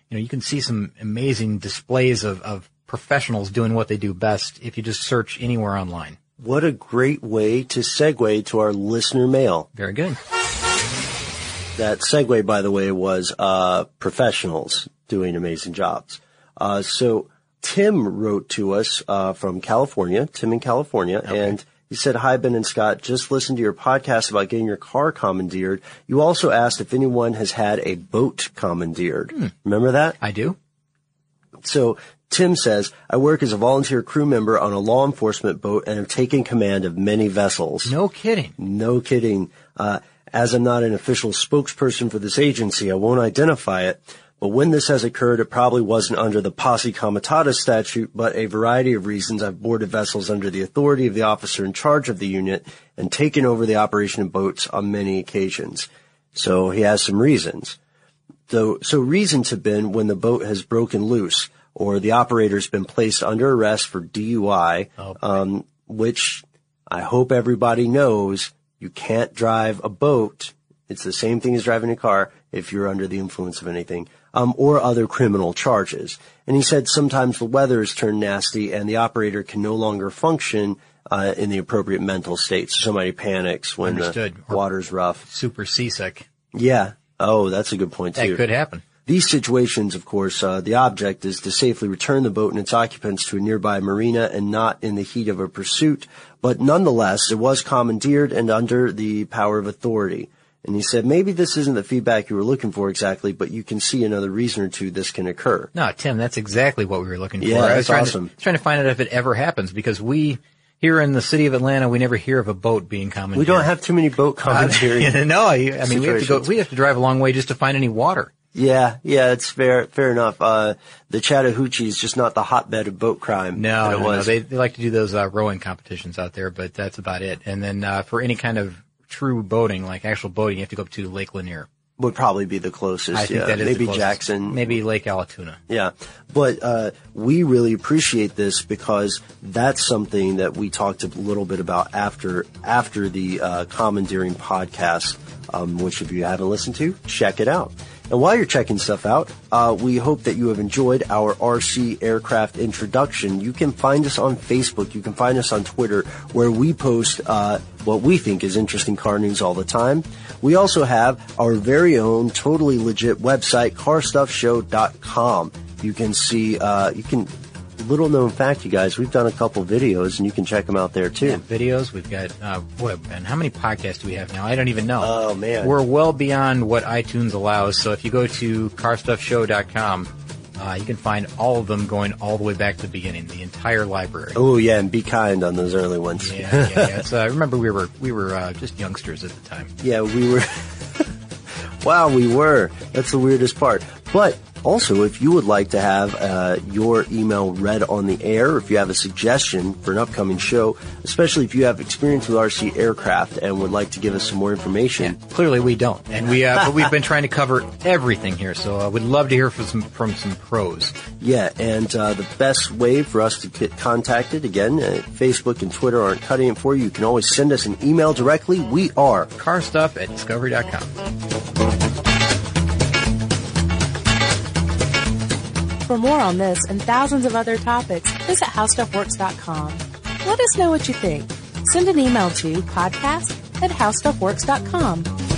you know, you can see some amazing displays of, of professionals doing what they do best if you just search anywhere online. What a great way to segue to our listener mail. Very good. That segue, by the way, was uh professionals doing amazing jobs. Uh so Tim wrote to us uh from California, Tim in California, okay. And he said, "Hi, Ben and Scott, just listened to your podcast about getting your car commandeered. You also asked if anyone has had a boat commandeered." Hmm. Remember that? I do. So Tim says, "I work as a volunteer crew member on a law enforcement boat and have taken command of many vessels." No kidding. No kidding. Uh, as I'm not an official spokesperson for this agency, I won't identify it. But when this has occurred, it probably wasn't under the posse comitatus statute, but a variety of reasons. I've boarded vessels under the authority of the officer in charge of the unit and taken over the operation of boats on many occasions. So he has some reasons. So, so reasons have been when the boat has broken loose or the operator's been placed under arrest for D U I, oh, um, which I hope everybody knows you can't drive a boat. It's the same thing as driving a car if you're under the influence of anything, um, or other criminal charges. And he said sometimes the weather has turned nasty and the operator can no longer function uh, in the appropriate mental state. So somebody panics when Understood. the water's rough. Super seasick. Yeah. Oh, that's a good point too. That could happen. These situations, of course, uh, the object is to safely return the boat and its occupants to a nearby marina and not in the heat of a pursuit. But nonetheless, it was commandeered and under the power of authority. And he said, maybe this isn't the feedback you were looking for exactly, but you can see another reason or two this can occur. No, Tim, that's exactly what we were looking for. Yeah, I was that's trying awesome. To, trying to find out if it ever happens because we, here in the city of Atlanta, we never hear of a boat being commandeered. We don't have too many boat commandeering. Uh, no, I mean, we have to go, we have to drive a long way just to find any water. Yeah, yeah, it's fair, fair enough. Uh, the Chattahoochee is just not the hotbed of boat crime. No, that it no, was. no. They, they like to do those, uh, rowing competitions out there, but that's about it. And then, uh, for any kind of true boating, like actual boating, you have to go up to Lake Lanier. Would probably be the closest. I think yeah. that is Maybe the closest. Jackson. Maybe Lake Allatoona. Yeah. But, uh, we really appreciate this because that's something that we talked a little bit about after, after the, uh, commandeering podcast, um, which if you haven't listened to, check it out. And while you're checking stuff out, uh, we hope that you have enjoyed our R C aircraft introduction. You can find us on Facebook. You can find us on Twitter, where we post uh what we think is interesting car news all the time. We also have our very own totally legit website, car stuff show dot com. You can see, uh you can, little known fact, you guys, we've done a couple videos and you can check them out there too. Yeah, videos. We've got, uh, boy, and how many podcasts do we have now? I don't even know. Oh man. We're well beyond what iTunes allows. So if you go to car stuff show dot com, uh, you can find all of them going all the way back to the beginning, the entire library. Oh yeah, and be kind on those early ones. Yeah, yeah, yeah. It's, uh, remember we were, we were, uh, just youngsters at the time. Yeah, we were. Wow, we were. That's the weirdest part. But also, if you would like to have uh, your email read on the air, if you have a suggestion for an upcoming show, especially if you have experience with R C aircraft and would like to give us some more information. Yeah, clearly we don't. And we, uh, but we've been trying to cover everything here, so I uh, would love to hear from some, from some pros. Yeah, and uh, the best way for us to get contacted, again, uh, Facebook and Twitter aren't cutting it for you. You can always send us an email directly. We are carstuff at discovery dot com. For more on this and thousands of other topics, visit how stuff works dot com. Let us know what you think. Send an email to podcast at how stuff works dot com.